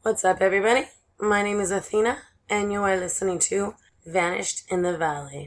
What's up, everybody? My name is Athena, and you are listening to Vanished in the Valley.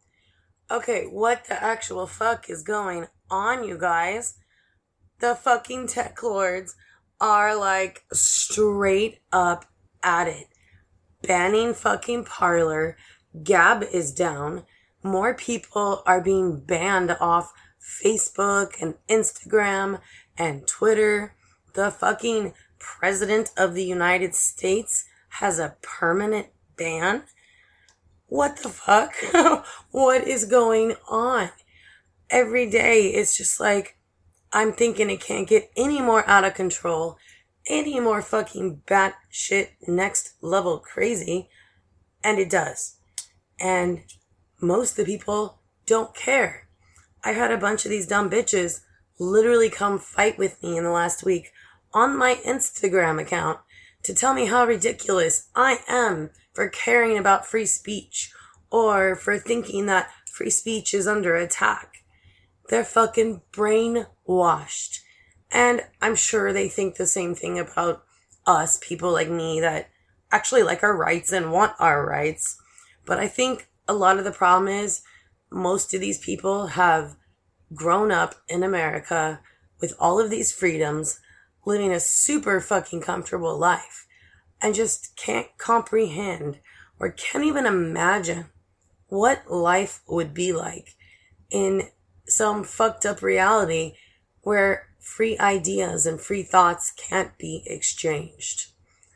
Okay, what the actual fuck is going on, you guys? The fucking tech lords are like straight up at it. Banning fucking Parler. Gab is down. More people are being banned off Facebook and Instagram and Twitter. The fucking President of the United States has a permanent ban? What the fuck? What is going on? Every day it's just like, I'm thinking it can't get any more out of control, any more fucking batshit next level crazy, and it does. And most of the people don't care. I had a bunch of these dumb bitches literally come fight with me in the last week on my Instagram account to tell me how ridiculous I am for caring about free speech or for thinking that free speech is under attack. They're fucking brainwashed. And I'm sure they think the same thing about us, people like me that actually like our rights and want our rights. But I think a lot of the problem is most of these people have grown up in America with all of these freedoms, living a super fucking comfortable life, and just can't comprehend or can't even imagine what life would be like in some fucked up reality where free ideas and free thoughts can't be exchanged.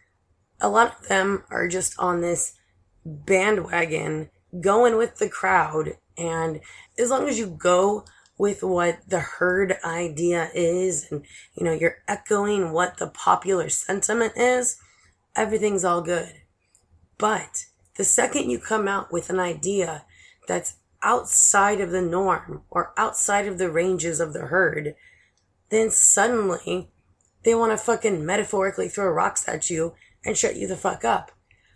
A lot of them are just on this bandwagon, going with the crowd, and as long as you go with what the herd idea is, and you're echoing what the popular sentiment is, everything's all good. But the second you come out with an idea that's outside of the norm or outside of the ranges of the herd, then suddenly they want to fucking metaphorically throw rocks at you and shut you the fuck up.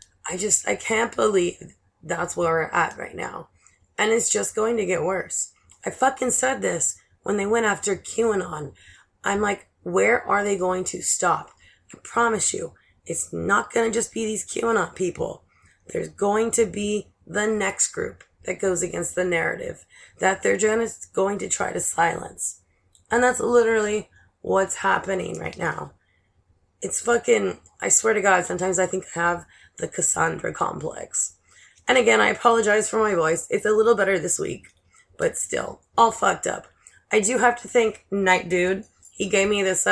I can't believe that's where we're at right now. And it's just going to get worse. I fucking said this when they went after QAnon. I'm like, where are they going to stop? I promise you, it's not going to just be these QAnon people. There's going to be the next group that goes against the narrative that they're just going to try to silence. And that's literally what's happening right now. It's fucking, I swear to God, sometimes I think I have the Cassandra complex. And again, I apologize for my voice. It's a little better this week. But still, all fucked up. I do have to thank Night Dude. He gave me this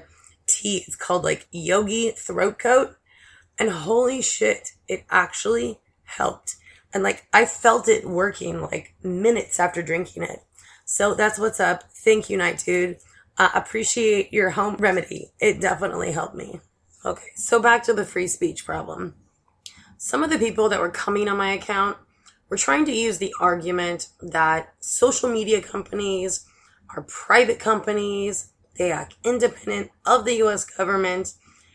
tea. It's called like Yogi Throat Coat. And holy shit, it actually helped. And like I felt it working like minutes after drinking it. So that's what's up. Thank you, Night Dude. Appreciate your home remedy. It definitely helped me. Okay, so back to the free speech problem. Some of the people that were coming on my account we're trying to use the argument that social media companies are private companies, they act independent of the US government,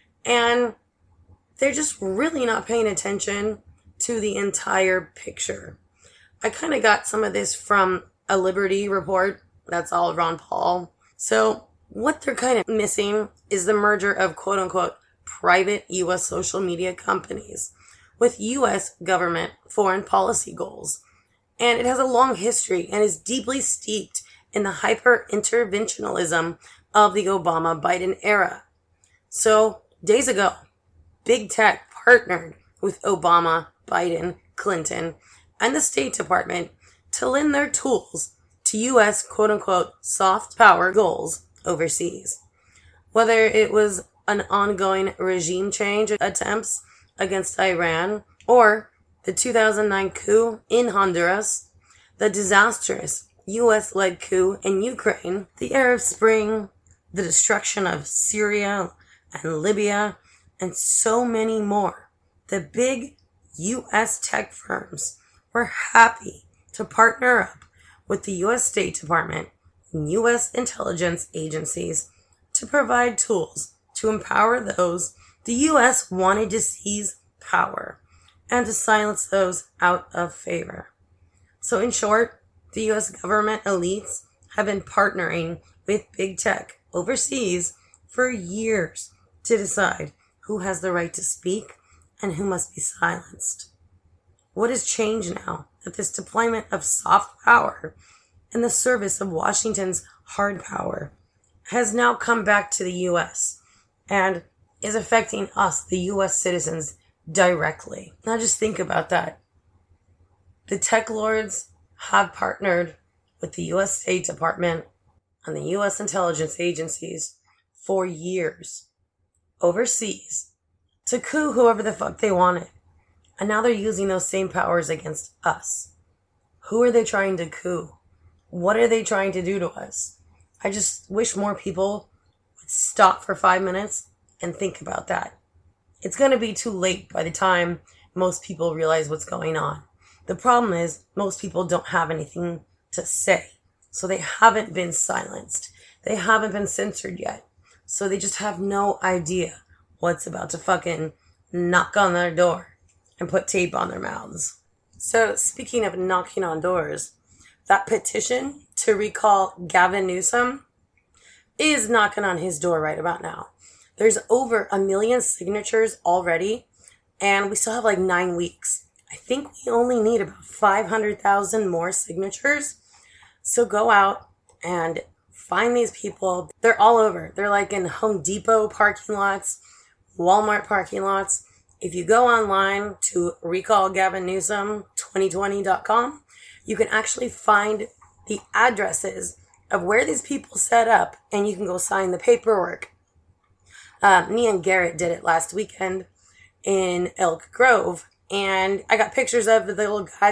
and they're just really not paying attention to the entire picture. I kind of got some of this from a Liberty report. That's all Ron Paul. So what they're kind of missing is the merger of quote-unquote private US social media companies with U.S. government foreign policy goals. And it has a long history and is deeply steeped in the hyper-interventionalism of the Obama-Biden era. So, days ago, Big Tech partnered with Obama, Biden, Clinton, and the State Department to lend their tools to U.S. quote-unquote soft power goals overseas. Whether it was an ongoing regime change attempts against Iran, or the 2009 coup in Honduras, the disastrous U.S.-led coup in Ukraine, the Arab Spring, the destruction of Syria and Libya, and so many more. The big U.S. tech firms were happy to partner up with the U.S. State Department and U.S. intelligence agencies to provide tools to empower those the U.S. wanted to seize power and to silence those out of favor. So in short, the U.S. government elites have been partnering with big tech overseas for years to decide who has the right to speak and who must be silenced. What has changed now that this deployment of soft power in the service of Washington's hard power has now come back to the U.S. and is affecting us, the U.S. citizens, directly? Now just think about that. The tech lords have partnered with the U.S. State Department and the U.S. intelligence agencies for years overseas to coup whoever the fuck they wanted. And now they're using those same powers against us. Who are they trying to coup? What are they trying to do to us? I just wish more people would stop for 5 minutes and think about that. It's going to be too late by the time most people realize what's going on. The problem is most people don't have anything to say. So they haven't been silenced. They haven't been censored yet. So they just have no idea what's about to fucking knock on their door and put tape on their mouths. So speaking of knocking on doors, that petition to recall Gavin Newsom is knocking on his door right about now. There's over 1 million signatures already, and we still have like 9 weeks. I think we only need about 500,000 more signatures. So go out and find these people. They're all over. They're like in Home Depot parking lots, Walmart parking lots. If you go online to recallgavinnewsom2020.com, you can actually find the addresses of where these people set up, and you can go sign the paperwork. Me and Garrett did it last weekend in Elk Grove, and I got pictures of the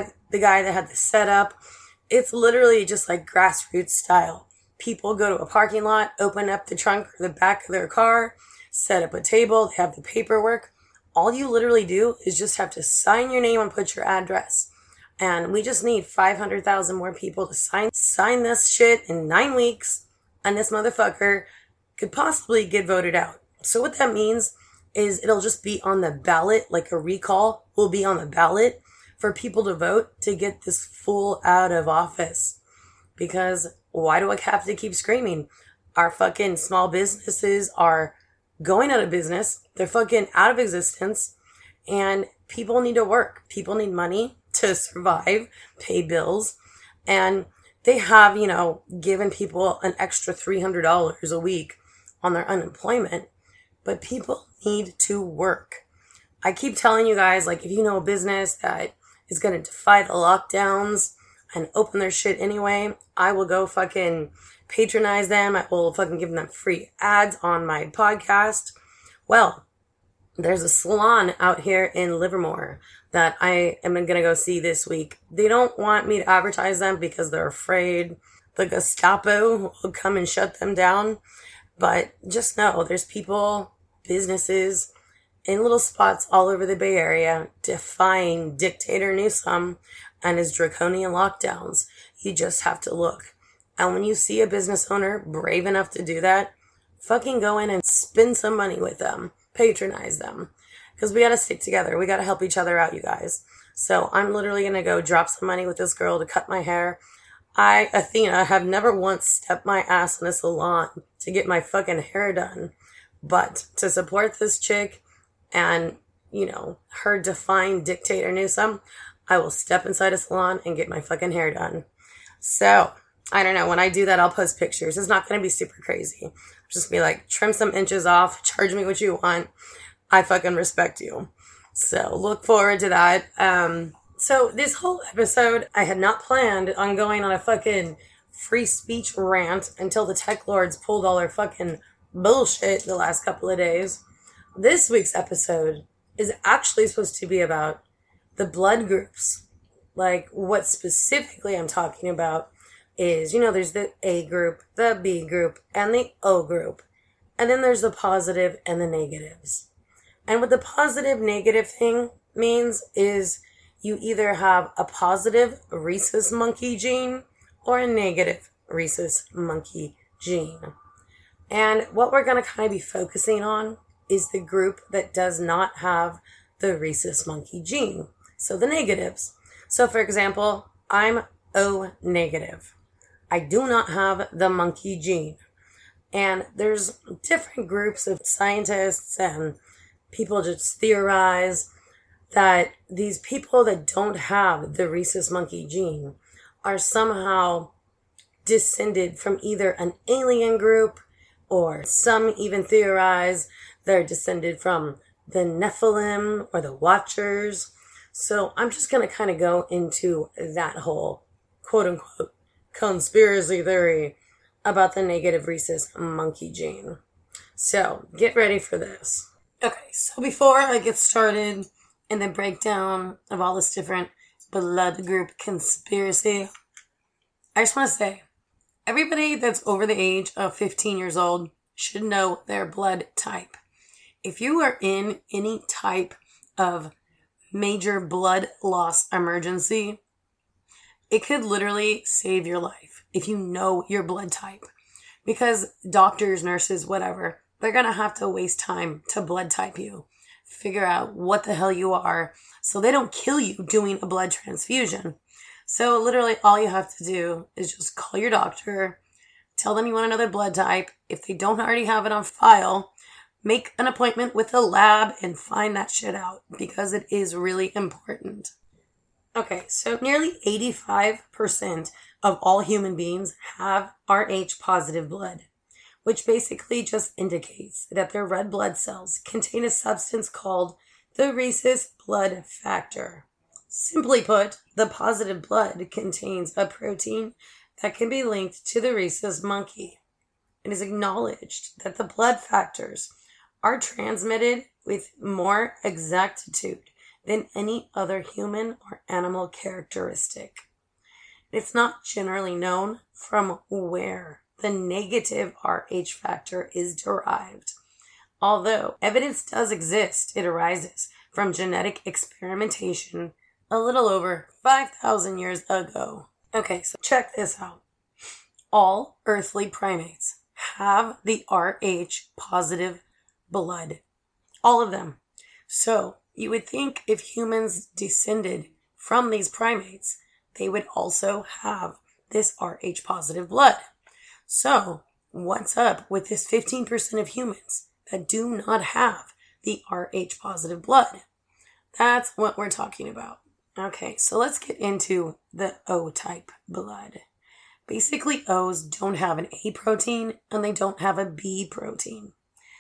guy that had the setup. It's literally just like grassroots style. People go to a parking lot, open up the trunk or the back of their car, set up a table, they have the paperwork. All you literally do is just have to sign your name and put your address. And we just need 500,000 more people to sign this shit in 9 weeks, and this motherfucker could possibly get voted out. So what that means is it'll just be on the ballot, like a recall will be on the ballot for people to vote to get this fool out of office. Because why do I have to keep screaming? Our fucking small businesses are going out of business. They're fucking out of existence. And people need to work. People need money to survive, pay bills. And they have, given people an extra $300 a week on their unemployment. But people need to work. I keep telling you guys, like, if you know a business that is going to defy the lockdowns and open their shit anyway, I will go fucking patronize them. I will fucking give them free ads on my podcast. Well, there's a salon out here in Livermore that I am going to go see this week. They don't want me to advertise them because they're afraid the Gestapo will come and shut them down. But just know there's people, businesses in little spots all over the Bay Area defying dictator Newsom and his draconian lockdowns. You just have to look. And when you see a business owner brave enough to do that, fucking go in and spend some money with them. Patronize them. Because we got to stick together. We got to help each other out, you guys. So I'm literally going to go drop some money with this girl to cut my hair. I, Athena, have never once stepped my ass in a salon to get my fucking hair done. But to support this chick and, her defying dictator Newsom, I will step inside a salon and get my fucking hair done. So, I don't know. When I do that, I'll post pictures. It's not going to be super crazy. Just be like, trim some inches off, charge me what you want. I fucking respect you. So, look forward to that. So, this whole episode, I had not planned on going on a fucking free speech rant until the tech lords pulled all their fucking bullshit the last couple of days. This week's episode is actually supposed to be about the blood groups. Like, what specifically I'm talking about is, there's the A group, the B group, and the O group. And then there's the positive and the negatives. And what the positive negative thing means is you either have a positive rhesus monkey gene or a negative rhesus monkey gene. And what we're going to kind of be focusing on is the group that does not have the rhesus monkey gene. So the negatives. So for example, I'm O negative. I do not have the monkey gene. And there's different groups of scientists and people just theorize that these people that don't have the rhesus monkey gene are somehow descended from either an alien group, or some even theorize they're descended from the Nephilim or the Watchers. So I'm just going to kind of go into that whole quote-unquote conspiracy theory about the negative rhesus monkey gene. So get ready for this. Okay, so before I get started in the breakdown of all this different blood group conspiracy, I just want to say, everybody that's over the age of 15 years old should know their blood type. If you are in any type of major blood loss emergency, it could literally save your life if you know your blood type. Because doctors, nurses, whatever, they're going to have to waste time to blood type you, figure out what the hell you are, so they don't kill you doing a blood transfusion. So literally all you have to do is just call your doctor, tell them you want another blood type. If they don't already have it on file, make an appointment with a lab and find that shit out, because it is really important. Okay, so nearly 85% of all human beings have Rh positive blood, which basically just indicates that their red blood cells contain a substance called the rhesus blood factor. Simply put, the positive blood contains a protein that can be linked to the rhesus monkey. It is acknowledged that the blood factors are transmitted with more exactitude than any other human or animal characteristic. It's not generally known from where the negative Rh factor is derived. Although evidence does exist, it arises from genetic experimentation a little over 5,000 years ago. Okay, so check this out. All earthly primates have the Rh positive blood. All of them. So you would think if humans descended from these primates, they would also have this Rh positive blood. So what's up with this 15% of humans that do not have the Rh positive blood? That's what we're talking about. Okay, so let's get into the O-type blood. Basically, O's don't have an A protein and they don't have a B protein.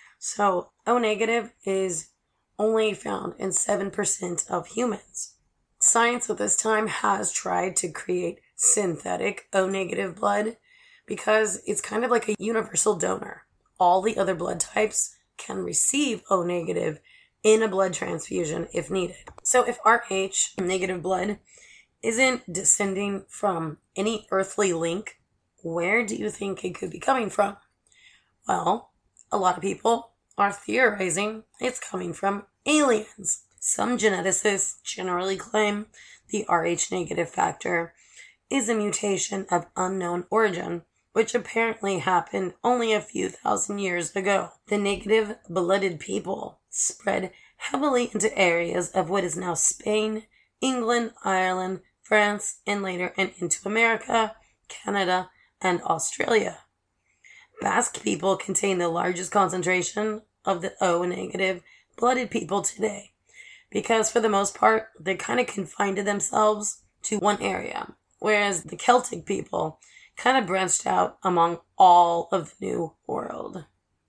So O negative is only found in 7% of humans. Science at this time has tried to create synthetic O negative blood because it's kind of like a universal donor. All the other blood types can receive O negative in a blood transfusion if needed. So if Rh negative blood isn't descending from any earthly link, where do you think it could be coming from? Well, a lot of people are theorizing it's coming from aliens. Some geneticists generally claim the Rh negative factor is a mutation of unknown origin, which apparently happened only a few thousand years ago. The negative blooded people spread heavily into areas of what is now Spain, England, Ireland, France, and later and into America, Canada, and Australia. Basque people contain the largest concentration of the O negative blooded people today, because for the most part, they kind of confined themselves to one area, whereas the Celtic people kind of branched out among all of the New World.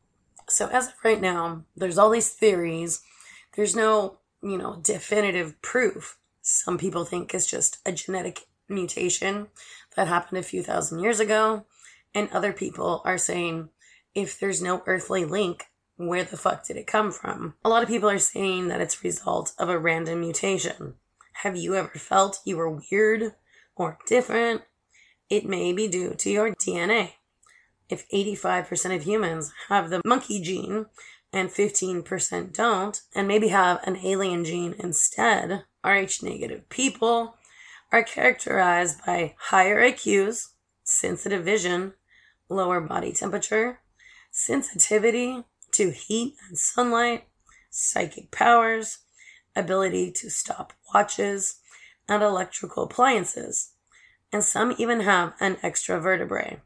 So as of right now, there's all these theories. There's no, definitive proof. Some people think it's just a genetic mutation that happened a few thousand years ago. And other people are saying, if there's no earthly link, where the fuck did it come from? A lot of people are saying that it's a result of a random mutation. Have you ever felt you were weird or different? It may be due to your DNA. If 85% of humans have the monkey gene and 15% don't, and maybe have an alien gene instead, Rh negative people are characterized by higher IQs, sensitive vision, lower body temperature, sensitivity to heat and sunlight, psychic powers, ability to stop watches, and electrical appliances. And some even have an extra vertebrae.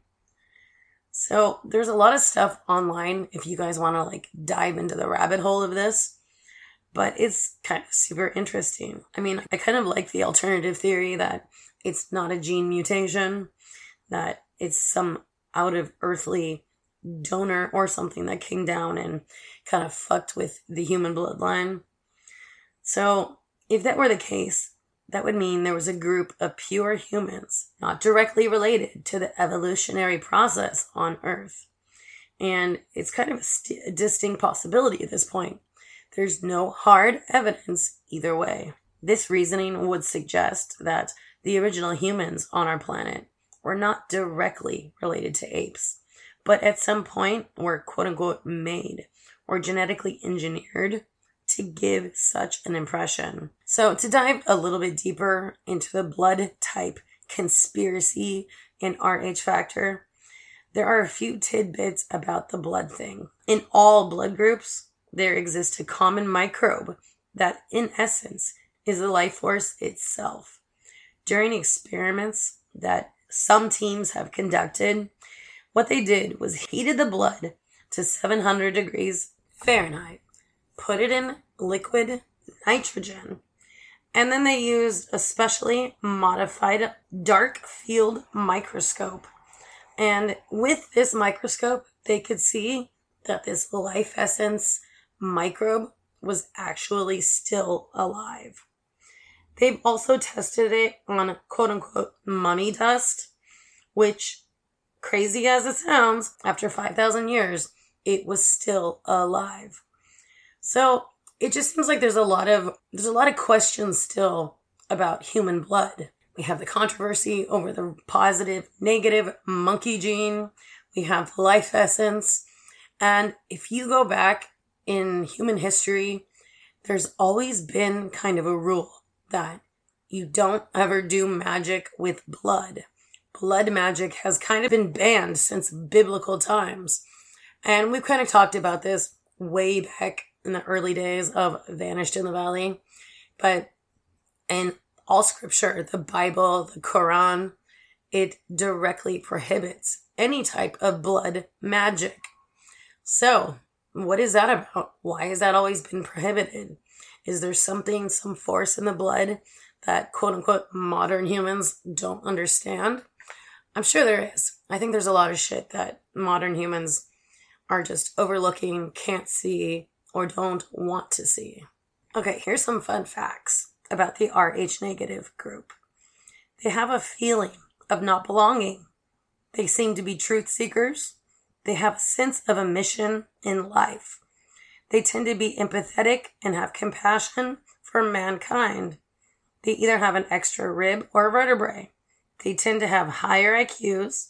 So there's a lot of stuff online if you guys want to dive into the rabbit hole of this. but it's kind of super interesting. I mean, I kind of like the alternative theory that it's not a gene mutation, that it's some out of earthly donor or something that came down and kind of fucked with the human bloodline. So if that were the case, that would mean there was a group of pure humans not directly related to the evolutionary process on Earth. And it's kind of a distinct possibility at this point. There's no hard evidence either way. This reasoning would suggest that the original humans on our planet were not directly related to apes, but at some point were quote-unquote made or genetically engineered to give such an impression. So to dive a little bit deeper into the blood type conspiracy and RH factor, there are a few tidbits about the blood thing. In all blood groups, there exists a common microbe that, in essence, is the life force itself. During experiments that some teams have conducted, what they did was heated the blood to 700 degrees Fahrenheit, put it in liquid nitrogen, and then they used a specially modified dark field microscope. And with this microscope, they could see that this life essence microbe was actually still alive. They've also tested it on quote-unquote mummy dust, which, crazy as it sounds, after 5,000 years, it was still alive. So it just seems like there's a lot of questions still about human blood. We have the controversy over the positive, negative monkey gene. We have the life essence. And if you go back in human history, there's always been kind of a rule that you don't ever do magic with blood. Blood magic has kind of been banned since biblical times. And we've kind of talked about this way back in the early days of Vanished in the Valley. But in all scripture, the Bible, the Quran, it directly prohibits any type of blood magic. So, what is that about? Why has that always been prohibited? Is there some force in the blood that quote-unquote modern humans don't understand? I'm sure there is. I think there's a lot of shit that modern humans are just overlooking, can't see, or don't want to see. Okay, here's some fun facts about the Rh negative group. They have a feeling of not belonging. They seem to be truth seekers. They have a sense of a mission in life. They tend to be empathetic and have compassion for mankind. They either have an extra rib or vertebrae. They tend to have higher IQs.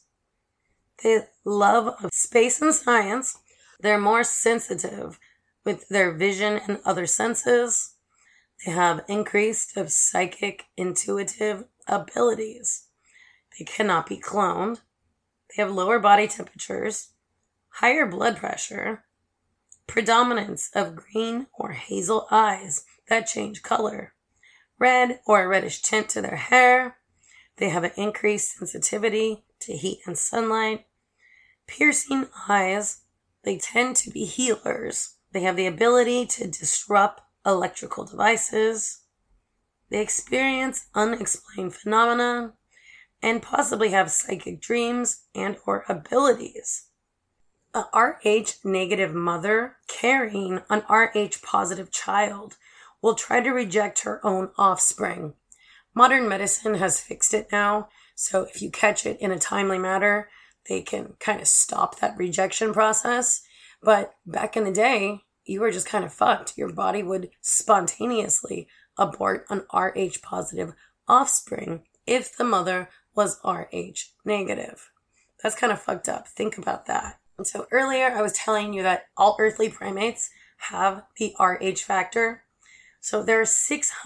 They love space and science. They're more sensitive with their vision and other senses. They have increased of psychic, intuitive abilities. They cannot be cloned. They have lower body temperatures, higher blood pressure, predominance of green or hazel eyes that change color, red or a reddish tint to their hair. They have an increased sensitivity to heat and sunlight, piercing eyes. They tend to be healers. They have the ability to disrupt electrical devices. They experience unexplained phenomena and possibly have psychic dreams and or abilities. A Rh negative mother carrying an Rh positive child will try to reject her own offspring. Modern medicine has fixed it now, so if you catch it in a timely manner, they can kind of stop that rejection process. But back in the day, you were just kind of fucked. Your body would spontaneously abort an Rh positive offspring if the mother was Rh negative. That's kind of fucked up. Think about that. And so earlier I was telling you that all earthly primates have the Rh factor. So there are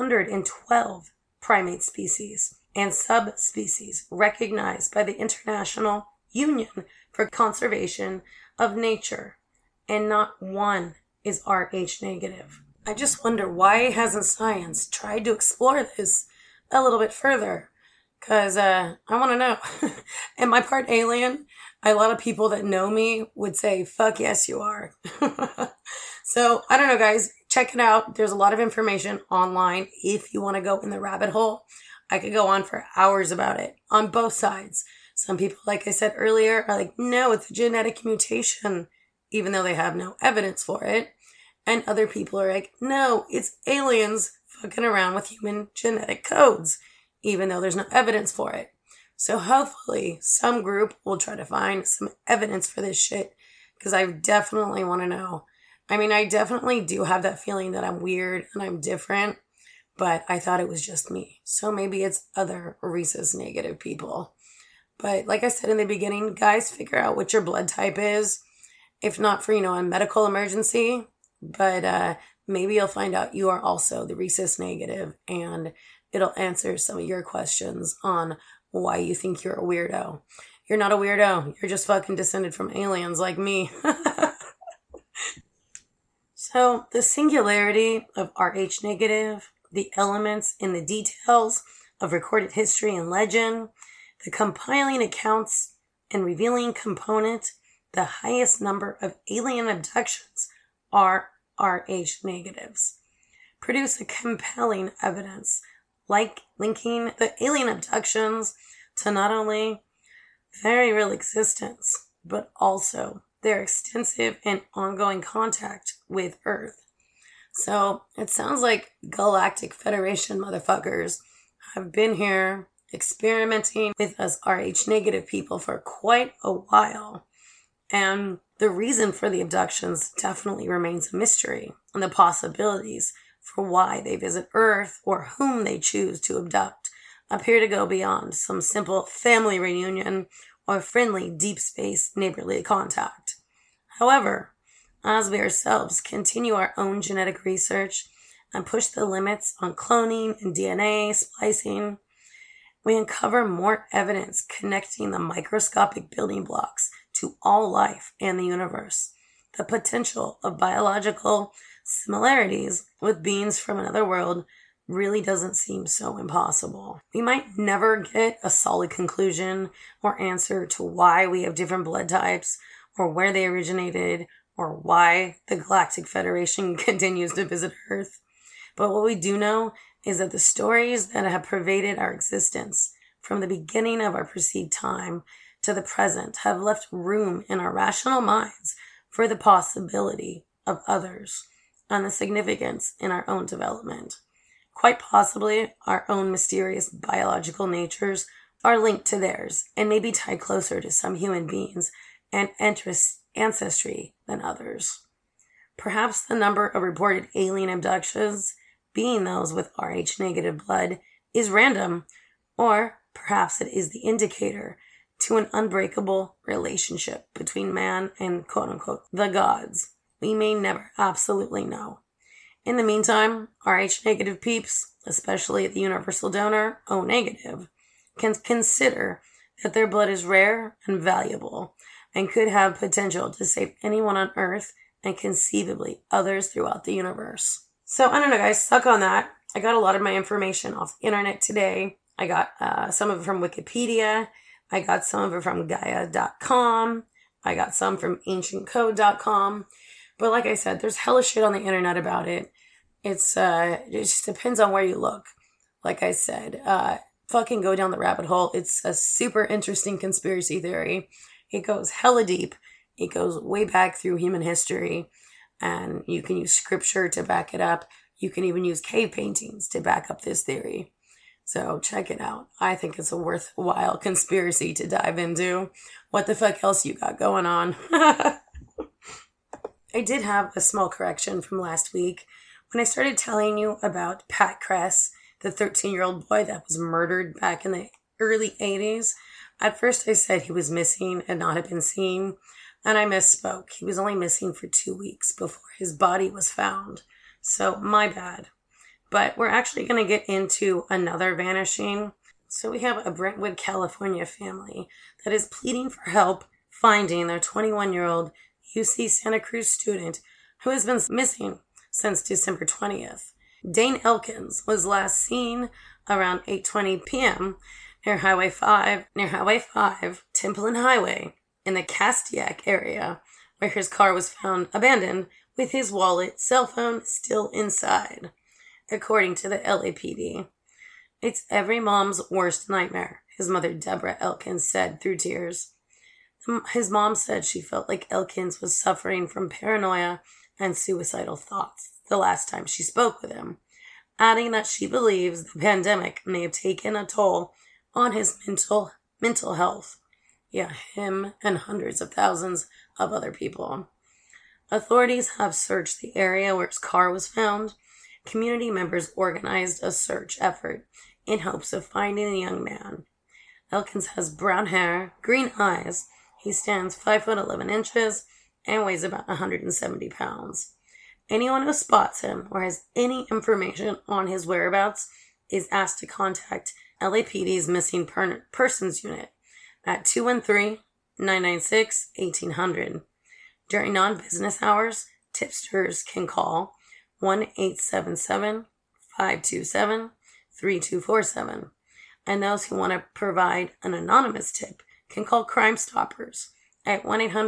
612 primate species and subspecies recognized by the International Union for Conservation of Nature, and not one is Rh negative. I just wonder, why hasn't science tried to explore this a little bit further? Because I want to know. Am I part alien? A lot of people that know me would say, fuck yes, you are. So, I don't know, guys. Check check it out. There's a lot of information online if you want to go in the rabbit hole. I could go on for hours about it on both sides. Some people, like I said earlier, are like, no, it's a genetic mutation, even though they have no evidence for it. And other people are like, no, it's aliens fucking around with human genetic codes, even though there's no evidence for it. So hopefully some group will try to find some evidence for this shit, because I definitely want to know. I mean, I definitely do have that feeling that I'm weird and I'm different, but I thought it was just me. So maybe it's other rhesus negative people. But like I said in the beginning, guys, figure out what your blood type is. If not for, a medical emergency, but maybe you'll find out you are also the rhesus negative, and it'll answer some of your questions on why you think you're a weirdo. You're not a weirdo. You're just fucking descended from aliens like me. So the singularity of Rh negative, the elements in the details of recorded history and legend, the compiling accounts and revealing component, the highest number of alien abductions are Rh negatives, produce a compelling evidence, like linking the alien abductions to not only very real existence, but also their extensive and ongoing contact with Earth. So it sounds like Galactic Federation motherfuckers have been here experimenting with us Rh negative people for quite a while. And the reason for the abductions definitely remains a mystery, and the possibilities for why they visit Earth or whom they choose to abduct appear to go beyond some simple family reunion or friendly deep space neighborly contact. However, as we ourselves continue our own genetic research and push the limits on cloning and DNA splicing, we uncover more evidence connecting the microscopic building blocks to all life and the universe. The potential of biological similarities with beings from another world really doesn't seem so impossible. We might never get a solid conclusion or answer to why we have different blood types, or where they originated, or why the Galactic Federation continues to visit Earth. But what we do know is that the stories that have pervaded our existence from the beginning of our perceived time to the present have left room in our rational minds for the possibility of others and the significance in our own development. Quite possibly, our own mysterious biological natures are linked to theirs and may be tied closer to some human beings and ancestry than others. Perhaps the number of reported alien abductions, being those with Rh negative blood, is random, or perhaps it is the indicator to an unbreakable relationship between man and quote-unquote the gods. We may never absolutely know. In the meantime, Rh negative peeps, especially the universal donor O negative, can consider that their blood is rare and valuable and could have potential to save anyone on Earth and conceivably others throughout the universe. So I don't know, guys, suck on that. I got a lot of my information off the internet today. I got some of it from Wikipedia. I got some of it from Gaia.com. I got some from AncientCode.com. But like I said, there's hella shit on the internet about it. It just depends on where you look. Like I said, fucking go down the rabbit hole. It's a super interesting conspiracy theory. It goes hella deep. It goes way back through human history. And you can use scripture to back it up. You can even use cave paintings to back up this theory. So check it out. I think it's a worthwhile conspiracy to dive into. What the fuck else you got going on? I did have a small correction from last week when I started telling you about Pat Kress, the 13-year-old boy that was murdered back in the early 80s. At first I said he was missing and not have been seen, and I misspoke. He was only missing for 2 weeks before his body was found. So my bad. But we're actually going to get into another vanishing. So we have a Brentwood, California family that is pleading for help finding their 21-year-old UC Santa Cruz student who has been missing since December 20th. Dane Elkins was last seen around 8:20 p.m. near Highway 5, Temple and Highway in the Castiac area where his car was found abandoned with his wallet, cell phone still inside, according to the LAPD. It's every mom's worst nightmare, his mother Deborah Elkins said through tears. His mom said she felt like Elkins was suffering from paranoia and suicidal thoughts the last time she spoke with him, adding that she believes the pandemic may have taken a toll on his mental health. Yeah, him and hundreds of thousands of other people. Authorities have searched the area where his car was found. Community members organized a search effort in hopes of finding the young man. Elkins has brown hair, green eyes. He stands 5'11" and weighs about 170 pounds. Anyone who spots him or has any information on his whereabouts is asked to contact LAPD's Missing Persons Unit at 213-996-1800. During non-business hours, tipsters can call 1-877-527-3247. And those who want to provide an anonymous tip can call Crime Stoppers at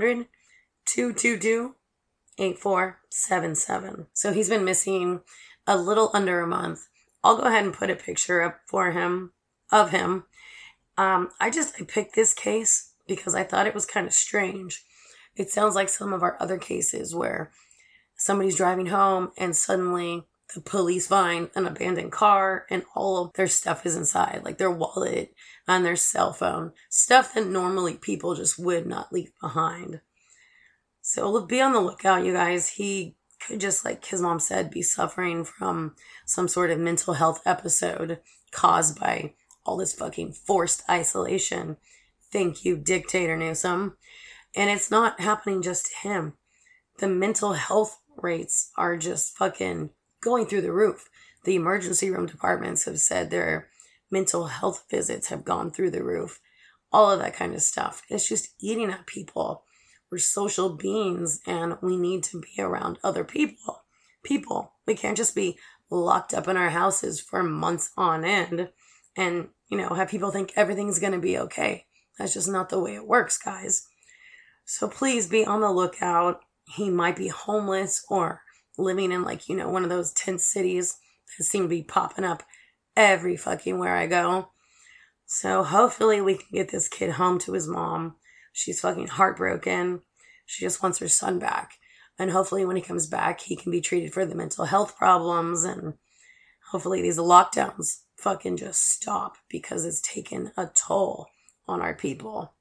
1-800-222-8477. So he's been missing a little under a month. I'll go ahead and put a picture up for him, of him. I picked this case because I thought it was kind of strange. It sounds like some of our other cases where somebody's driving home and suddenly the police find an abandoned car and all of their stuff is inside, like their wallet and their cell phone, stuff that normally people just would not leave behind. So be on the lookout, you guys. He could just, like his mom said, be suffering from some sort of mental health episode caused by all this fucking forced isolation. Thank you, Dictator Newsom. And it's not happening just to him. The mental health rates are just fucking going through the roof. The emergency room departments have said their mental health visits have gone through the roof. All of that kind of stuff. It's just eating at people. We're social beings and we need to be around other people. We can't just be locked up in our houses for months on end and, have people think everything's going to be okay. That's just not the way it works, guys. So please be on the lookout. He might be homeless or living in one of those tent cities that seem to be popping up every fucking where I go. So hopefully we can get this kid home to his mom. She's fucking heartbroken. She just wants her son back. And hopefully when he comes back, he can be treated for the mental health problems. And hopefully these lockdowns fucking just stop because it's taken a toll on our people.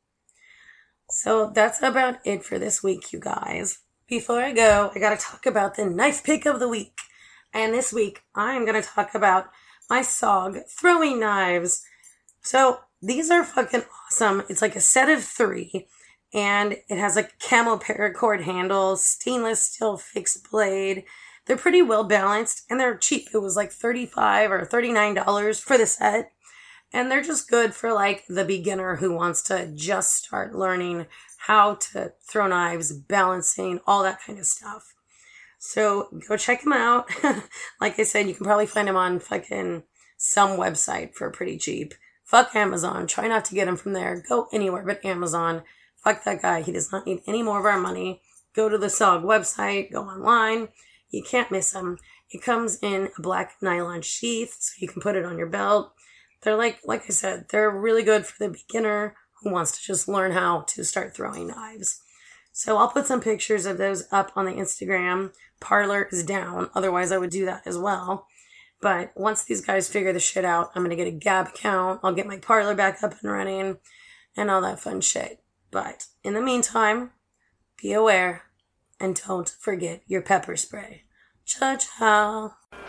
So that's about it for this week, you guys. Before I go, I gotta talk about the knife pick of the week. And this week, I'm gonna talk about my SOG throwing knives. So these are fucking awesome. It's like a set of 3. And it has a camo paracord handle, stainless steel fixed blade. They're pretty well balanced and they're cheap. It was like $35 or $39 for the set. And they're just good for the beginner who wants to just start learning how to throw knives, balancing, all that kind of stuff. So go check them out. Like I said, you can probably find them on fucking some website for pretty cheap. Fuck Amazon. Try not to get them from there. Go anywhere but Amazon. Fuck that guy. He does not need any more of our money. Go to the SOG website. Go online. You can't miss them. It comes in a black nylon sheath so you can put it on your belt. They're like I said, they're really good for the beginner who wants to just learn how to start throwing knives. So I'll put some pictures of those up on the Instagram. Parler is down. Otherwise, I would do that as well. But once these guys figure the shit out, I'm going to get a Gab account. I'll get my Parler back up and running and all that fun shit. But in the meantime, be aware and don't forget your pepper spray. Ciao, ciao.